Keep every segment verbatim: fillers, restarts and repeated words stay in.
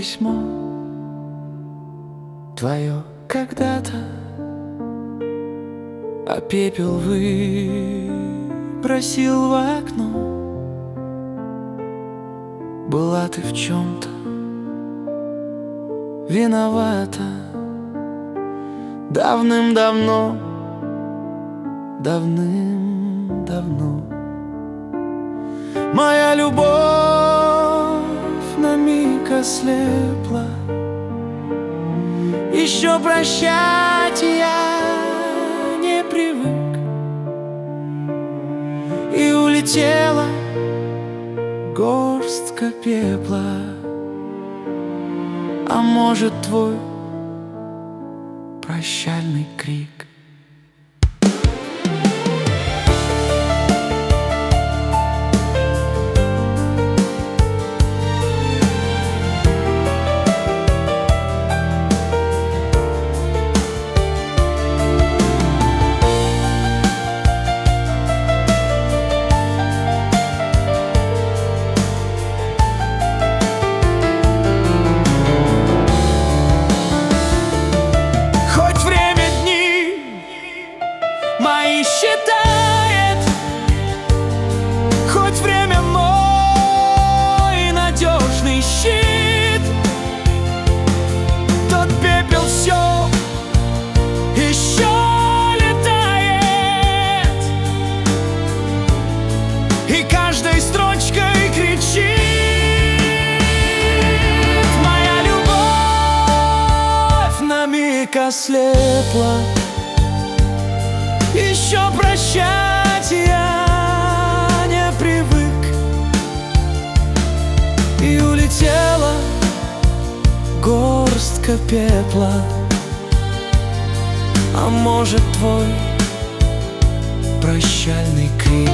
письмо твое когда-то, а пепел выбросил в окно. Была ты в чем-то виновата давным-давно, давным-давно. Моя любовь на миг ослепла, еще прощать я не привык, и улетела горстка пепла. А может, твой прощальный крик? Мои считает, хоть время мой надежный щит, тот пепел все еще летает, и каждой строчкой кричит: моя любовь на миг ослепла, еще прощать я не привык, и улетела горстка пепла. А может, твой прощальный крик?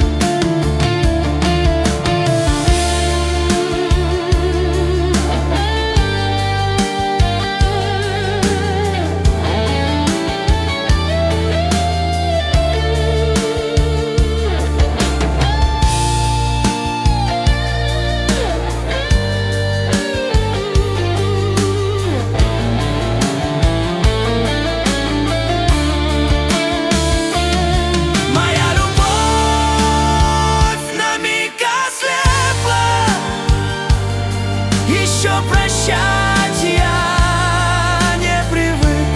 Еще прощать я не привык,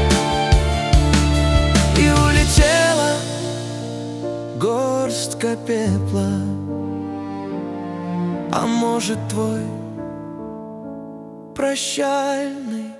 и улетела горстка пепла. А может, твой прощальный